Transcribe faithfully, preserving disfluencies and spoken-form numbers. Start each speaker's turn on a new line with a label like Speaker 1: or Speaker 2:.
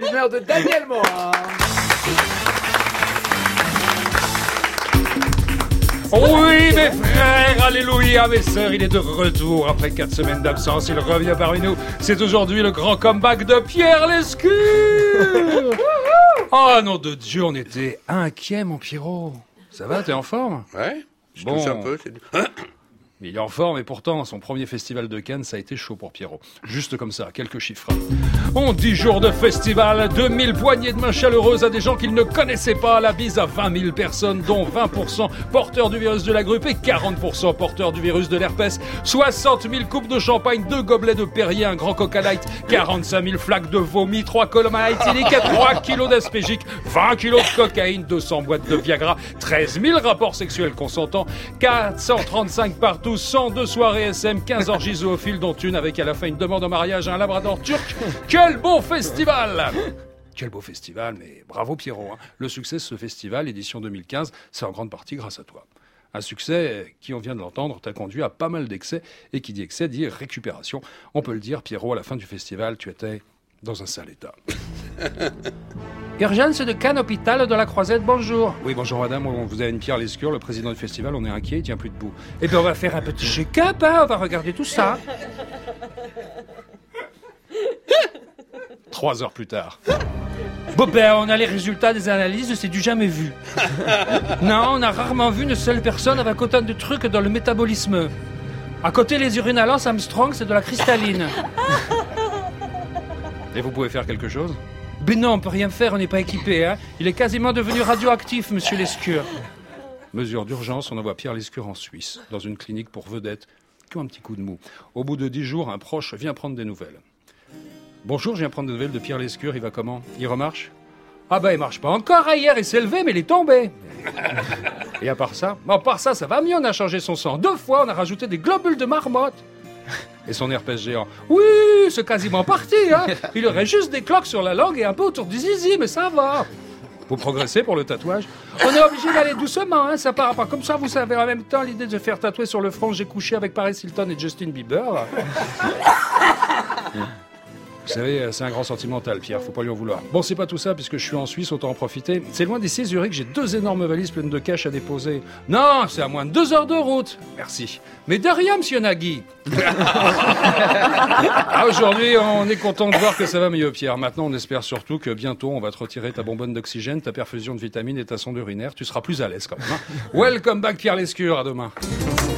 Speaker 1: d'humeur de Daniel Morin.
Speaker 2: Oui, mes frères, alléluia, mes sœurs, il est de retour après quatre semaines d'absence. Il revient parmi nous. C'est aujourd'hui le grand comeback de Pierre Lescure. Oh, nom de Dieu, on était inquiets, mon Pierrot. Ça va, t'es en forme?
Speaker 3: Ouais, je
Speaker 2: Bon.
Speaker 3: tousse un peu. C'est...
Speaker 2: Il est en forme et pourtant, son premier festival de Cannes, ça a été chaud pour Pierrot. Juste comme ça, quelques chiffres. En dix jours de festival, deux mille poignées de main chaleureuses à des gens qu'il ne connaissait pas, la bise à vingt mille personnes, dont vingt pour cent porteurs du virus de la grippe et quarante pour cent porteurs du virus de l'herpès, soixante mille coupes de champagne, deux gobelets de Perrier, un grand Coca Light, quarante-cinq mille flaques de vomi, trois colomats éthyliques, trois kilos d'aspergique, vingt kilos de cocaïne, deux cents boîtes de Viagra, treize mille rapports sexuels consentants, quatre cent trente-cinq partout, cent deux soirées S M, quinze orgies zoophiles, dont une avec à la fin une demande en mariage à un labrador turc. Quel beau festival! Quel beau festival, mais bravo Pierrot. Hein. Le succès de ce festival, édition deux mille quinze, c'est en grande partie grâce à toi. Un succès qui, on vient de l'entendre, t'a conduit à pas mal d'excès, et qui dit excès dit récupération. On peut le dire, Pierrot, à la fin du festival, tu étais dans un sale état.
Speaker 4: Urgence de Cannes, hôpital de la Croisette, bonjour.
Speaker 2: Oui, bonjour madame, on vous a une Pierre Lescure, le président du festival, on est inquiet, il tient plus debout.
Speaker 4: Eh bien, on va faire un petit check-up, hein, on va regarder tout ça.
Speaker 2: Trois heures plus tard.
Speaker 4: Bon, ben, on a les résultats des analyses, c'est du jamais vu. Non, on a rarement vu une seule personne avec autant de trucs dans le métabolisme. À côté, les urines à Lance Armstrong, c'est de la cristalline.
Speaker 2: Et vous pouvez faire quelque chose?
Speaker 4: Ben non, on peut rien faire, on n'est pas équipé, hein. Il est quasiment devenu radioactif, monsieur Lescure.
Speaker 2: Mesure d'urgence, on envoie Pierre Lescure en Suisse, dans une clinique pour vedettes qui ont un petit coup de mou. Au bout de dix jours, un proche vient prendre des nouvelles. Bonjour, je viens prendre des nouvelles de Pierre Lescure, il va comment? Il remarche?
Speaker 4: Ah ben, il marche pas encore, hier, il s'est levé, mais il est tombé.
Speaker 2: Et à part ça?
Speaker 4: À part ça, ça va mieux, on a changé son sang. Deux fois, on a rajouté des globules de marmotte.
Speaker 2: Et son herpès géant?
Speaker 4: Oui, c'est quasiment parti, hein. Il aurait juste des cloques sur la langue et un peu autour du zizi, mais ça va.
Speaker 2: Vous progressez pour le tatouage?
Speaker 4: On est obligé d'aller doucement, hein, ça part pas comme ça. Vous savez, en même temps, l'idée de faire tatouer sur le front, j'ai couché avec Paris Hilton et Justin Bieber.
Speaker 2: Vous savez, c'est un grand sentimental, Pierre, faut pas lui en vouloir. Bon, c'est pas tout ça, puisque je suis en Suisse, autant en profiter. C'est loin d'ici, Zurich, j'ai deux énormes valises pleines de cash à déposer.
Speaker 4: Non, c'est à moins de deux heures de route.
Speaker 2: Merci.
Speaker 4: Mais de rien, monsieur Nagui.
Speaker 2: Ah, aujourd'hui, on est content de voir que ça va mieux, Pierre. Maintenant, on espère surtout que bientôt, on va te retirer ta bonbonne d'oxygène, ta perfusion de vitamines et ta sonde urinaire. Tu seras plus à l'aise quand même. Hein. Welcome back, Pierre Lescure, à demain.